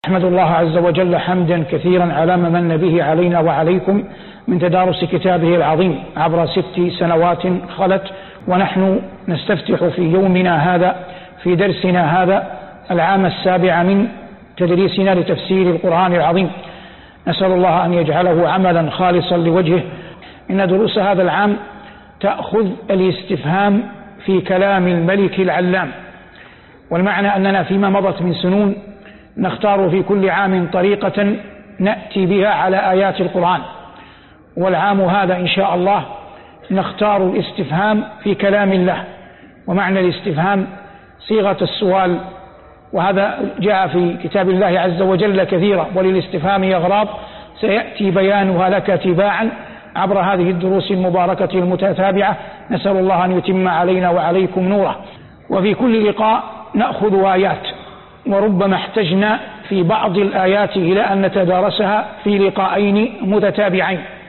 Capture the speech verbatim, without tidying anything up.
أحمد الله عز وجل حمدا كثيرا على ما من به علينا وعليكم من تدارس كتابه العظيم عبر ست سنوات خلت، ونحن نستفتح في يومنا هذا في درسنا هذا العام السابع من تدريسنا لتفسير القرآن العظيم. نسأل الله أن يجعله عملا خالصا لوجهه. إن دروس هذا العام تأخذ الاستفهام في كلام الملك العلام، والمعنى أننا فيما مضت من سنون نختار في كل عام طريقة نأتي بها على آيات القرآن، والعام هذا إن شاء الله نختار الاستفهام في كلام الله. ومعنى الاستفهام صيغة السؤال، وهذا جاء في كتاب الله عز وجل كثيرا، وللاستفهام أغراض سيأتي بيانها لك تباعا عبر هذه الدروس المباركة المتتابعة. نسأل الله أن يتم علينا وعليكم نوره. وفي كل لقاء نأخذ آيات، وربما احتجنا في بعض الآيات إلى أن نتدارسها في لقاءين متتابعين.